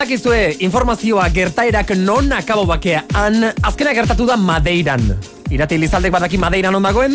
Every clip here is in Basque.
Dakizue, informazioa gertaerak non akabo bakea. Azkena gertatu da Madeiran. Irati Elizaldek badaki Madeiran on dagoen?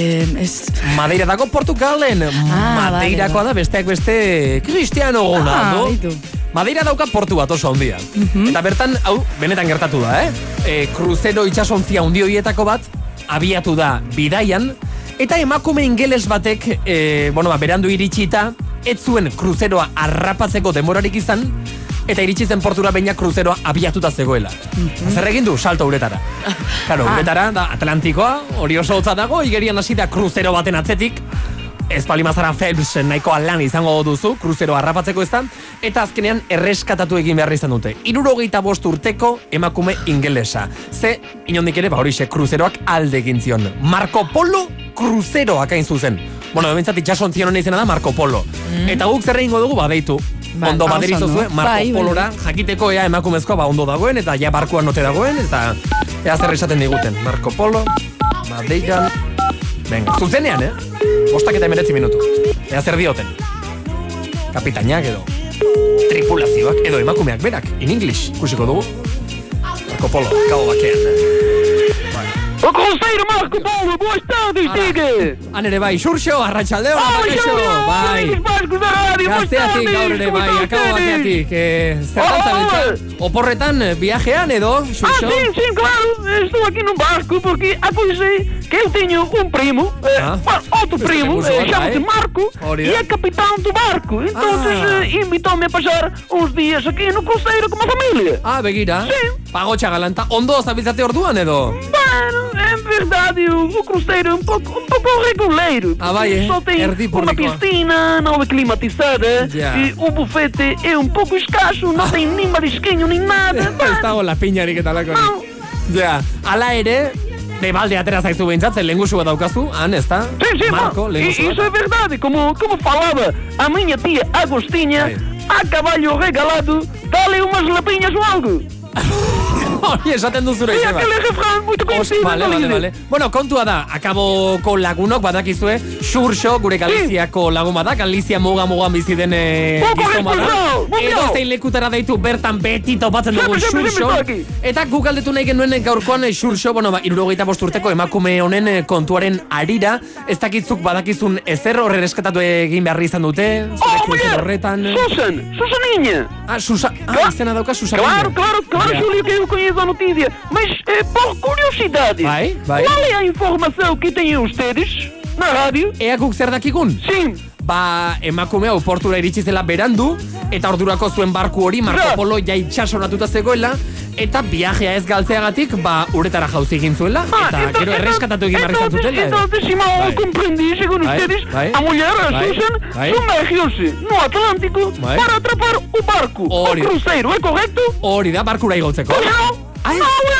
Madeira dago Portugalen. Madeirakoa da besteak beste Cristiano Ronaldo. Madeira dauka portu bat oso handia. Eta bertan, hau, benetan gertatu da, kruzero itxasontzia handi horietako bat, abiatu da bidaian, eta emakume ingeles batek, berandu iritsita, ez zuen kruzeroa harrapatzeko demorarik izan, eta iritsi zen portura beina kruzeroa abiatuta zegoela. Zer egin du? Salto uretara. Claro, uretara da Atlantikoa, hori oso hotza dago, igerian hasi da kruzero baten atzetik, ez palimazara Phelps nahiko lan izango duzu, kruzero harrapatzeko ez da, eta azkenean erreskatatu egin behar izan dute. 75 urteko emakume ingelesa. Ze, inondik ere, horixe, kruzeroak alde egin zion. Marco Polo kruzeroak hain zuzen. Bentsat itxasontzion hona izena da Marco Polo. Eta guk zer egingo dugu, badeitu. Ondo baderizozue, Marco Polora jakiteko ea emakumezkoa ondo dagoen, eta ja barkuan note dagoen, eta ea zer esaten diguten. Marco Polo, Madeiran... Venga, zuzenean, 9:19 minutu. Ea zer dioten. Kapitainak edo tripulazioak edo emakumeak berak, in English, kusiko dugu. Marco Polo, kabo bakean. O cruzeiro Marco Polo, boas tardes, diga! Ere bai, Xurxo, arratsaldeo, Xurxo, bai. Gazteatik gaur ere bai, akabo bakeatik. Zertantza beltza, oporretan viajean edo, Xurxo? Sí, claro, estou aqui num barco porque aconteceu que eu tenho primo, outro primo, chama-se Marco, e é capitão do barco. Então invitou-me a passar uns dias aqui no cruzeiro com a família. Begira. Sim. Pagotxa galanta, ondo zabiltzate orduan edo? Bueno, en verdade, o cruzeiro é um pouco reguleiro. Só tem uma piscina, não é climatizada, e o bufete é um pouco escasso, não tem nem marisquinho, nem nada. Ez dago la piñarik eta lako. Ja, ala ere... Bebalde atera zaizu behintzatzen, lengusu bat daukazu, ez da? Sí, Marco, lengusu bat. Isso é verdade, como falava a minha tia Agostinha, a caballo regalado, dale umas lapinhas ou algo. Hori esaten duzura izan bat. Aquele refrán muito conhecido. Vale. Bueno, kontua da, akaboko lagunok badakizue, Xurxo, gure Galiziako lagun badak, Galizia mugan bizi den gizon badak. Edo zein lekutara daitu bertan beti topatzen dugu Xurxo. Eta guk galdetu nahi genuen gaurkoan Xurxo, 75 urteko emakume honen kontuaren arira, ez dakitzuk badakizun ezer horre eskatatu egin beharri izan dute, zure kruzero horretan. Susaninha. Izena dauka Susaninha. Claro, Júlio, que eu conheço a notícia, mas por curiosidade, qual é a informação que têm ustedes na rádio? Ea guk zer dakikun? Sim. Emakume hau portura iritsi zela berandu, eta ordurako zuen barku hori Marco Polo itxasonatuta zegoela, eta viajea ez galtzeagatik, uretara jauzi egin zuela, eta gero erreskatatu egin barri izan zutela. Entonces, si mal comprendí, según ustedes, a mulher, a Susan, sumergióse no Atlántico para atrapar o barco, o cruzeiro, é correcto? Hori da, barkura igotzeko. Não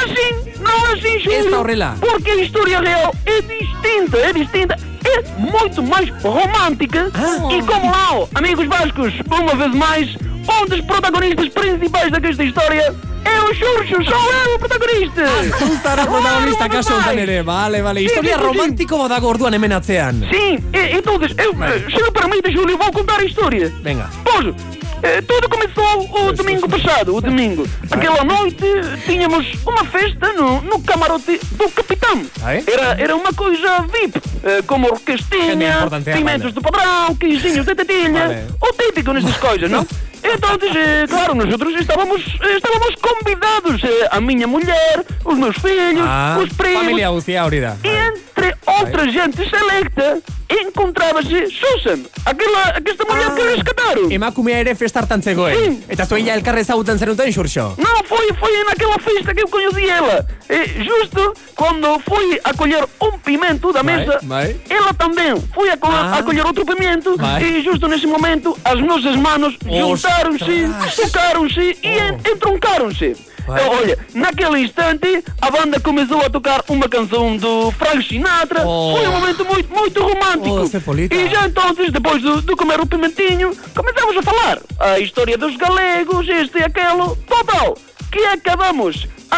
é assim, Júlio. Esta horrela. Porque a história real é distinta. É muito mais romântica. E como lá, amigos bascos, uma vez mais, um dos protagonistas principais desta história é o Xurxo, sou eu o protagonista. Zuzara protagonista kaso honetan ere, vale. Historia romántico badago orduan hemen atzean. Sim, entonces, se me permite, Júlio, vou contar a história. Venga. Pois, tudo começou o domingo passado, Aquela noite tínhamos uma festa no camarote do capitão. Era uma coisa VIP, como orquestinha, pimentos de padrão, queijinhos de tetilha, o típico nestas coisas, não? Entonces, claro, nosotros estábamos convidados, a minha mulher, os meus filhos, os primos. Familia guztia hori da. E entre outra gente selecta, encontraba-se Susan, aquesta mulher que rescataram. Emakumea ere festartan zegoen. Eta zuen ja elkarre ezagutzen zenuten, Xurxo? Não, foi naquela festa que eu conheci ela. Justo quando fui a colher pimento da mesa, ela também foi a colher outro pimento, e justo nesse momento as nossas manos juntaram-se, tocaram-se e entroncaram-se. Olha, naquele instante a banda começou a tocar uma canção do Frank Sinatra. Foi um momento muito romântico. E já então, depois de comer o pimentinho, começamos a falar a história dos galegos, este e aquele. Total, que acabamos a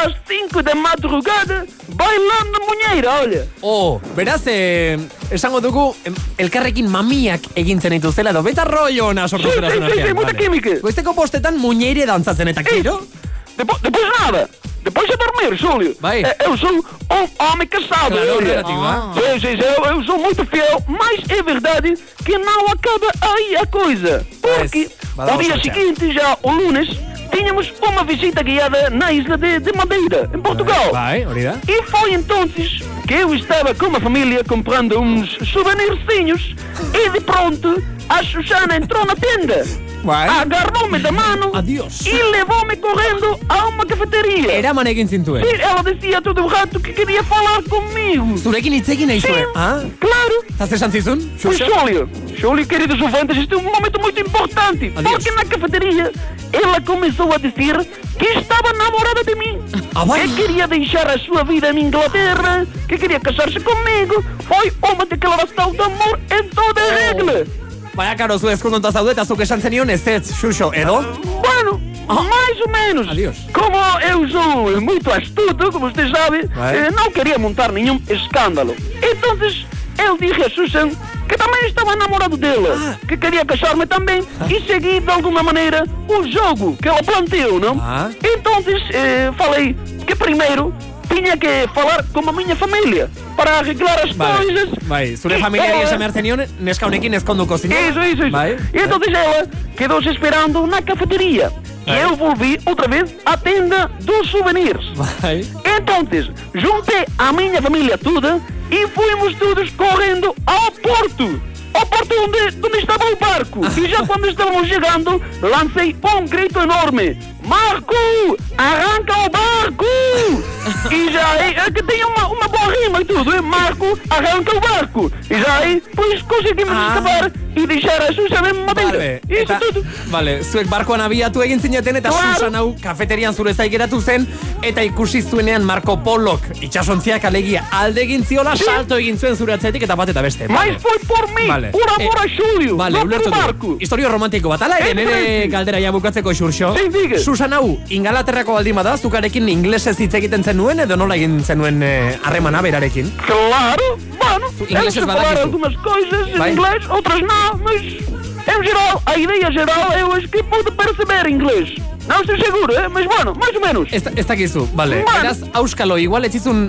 às 5 da madrugada bailando muñeira, olha. Beraz, esango dugu, elkarrekin mamiak egintzen dituzela edo, beta rollo ona sortu zera zen artean. Sí, muita química. Goizeko postetan muñeire dantzatzen eta kiro? Depois nada. Depois a dormir, Júlio. Eu sou homem casado. Claro, relativo. Sim, eu sou muito fiel, mas é verdade que não acaba aí a coisa. Porque ao dia seguinte, já o lunes, tínhamos uma visita guiada na isla de Madeira, em Portugal. E foi então que eu estava com a família comprando uns souvenirzinhos e de pronto a Susana entrou na tenda. Agarrou-me da mano e levou-me correndo a uma cafeteria. Era manegin zintuen. Sim, ela dizia todo o rato que queria falar comigo. Zurekin hitzekin nahi zuen? Claro. Estás esan zizun? Júlio, queridos ouvintes, este é um momento muito importante. Porque na cafeteria ela começou a dizer que estava namorada de mim. Que queria deixar a sua vida em Inglaterra, que queria casar-se comigo. Foi uma declaração de amor em toda a regra. Baina, karo, zu ezkundonta zaude eta zuk esan zenion ez, Xuxo, edo? Bueno, mais ou menos. Como eu sou muito astuto, como você sabe, não queria montar nenhum escândalo. Então, eu disse a Susan que também estava namorado dela, que queria casar-me também e seguir de alguma maneira o jogo que ela planteou, não? Então, falei que primeiro tinha que falar com a minha família para arreglar as coisas. Zure familiari esan behar zenion, neska honekin ezkonduko zinen. Isso. E então ela quedou-se esperando na cafeteria. E eu volvi outra vez à tenda dos souvenirs. Então, juntei a minha família toda e fomos todos correndo ao porto. Ao porto onde estava o barco. E já quando estávamos chegando, lancei um grito enorme. Marco, arranca o barco! E já aí, que tem uma boa rima e tudo, Marco, arranca o barco! E já aí, pois conseguimos escapar e deixar a Susan en Madeira. Isso tudo. Zuek barkoan abiatu egin zineten eta Susan hau kafeterian zure zaik geratu zen eta ikusi zuenean Marco Polok itxasontziak alegia alde egin ziola, salto egin zuen zure atzetik eta bat eta beste. Mais foi por mí, por amor a Xulio, no por barco. Historio romantiko bat, ala ere nire galdera ja bukatzeko, Xurxo. Susan hau, Ingalaterrako baldin bada, zukarekin inglesez hitz egiten zenuen edo nola egin zenuen harremana berarekin? Claro, bueno, eu sei falar algumas coisas em inglês, outras não, mas em geral, a ideia geral eu acho que pude perceber inglês. Não estou seguro, mas bueno, mais ou menos. Ez dakizu, bale. Eraz, auskalo, igual etzizun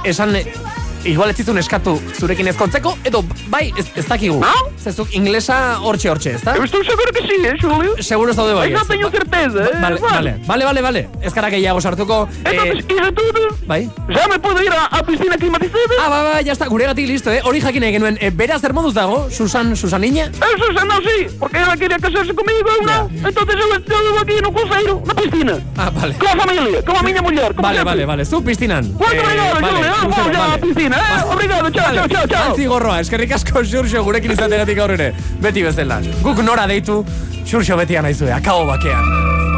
eskatu zurekin ezkontzeko, edo bai, ez dakigu. Zezuk inglesa hortxe, ez da? Eu estou seguro que sí, Xulio. Seguro zaude bai. No tengo certeza, Vale. Ez gara gehiago sartuko. Entonces, y de todo, ya me puedo ir a piscina climatizada. Ya está, guregatik listo, hori jakin egin nuen. Beraz, zer moduz dago, Susaniña? Susan no, sí, porque ella quería casarse conmigo, ¿no? Entonces yo estoy aquí no cruceiro, na piscina. Vale. Con la familia, como a miña muller. Vale, zu piscinan. Muito obrigado, Xulio, vamos ya a piscina. Obrigado, chao. Antzi gorroa, eskerrik asko Xurxo gurekin izategatik gaur ere. Beti bezala. Guk nora deitu, Xurxo betian aizue, akabo bakean.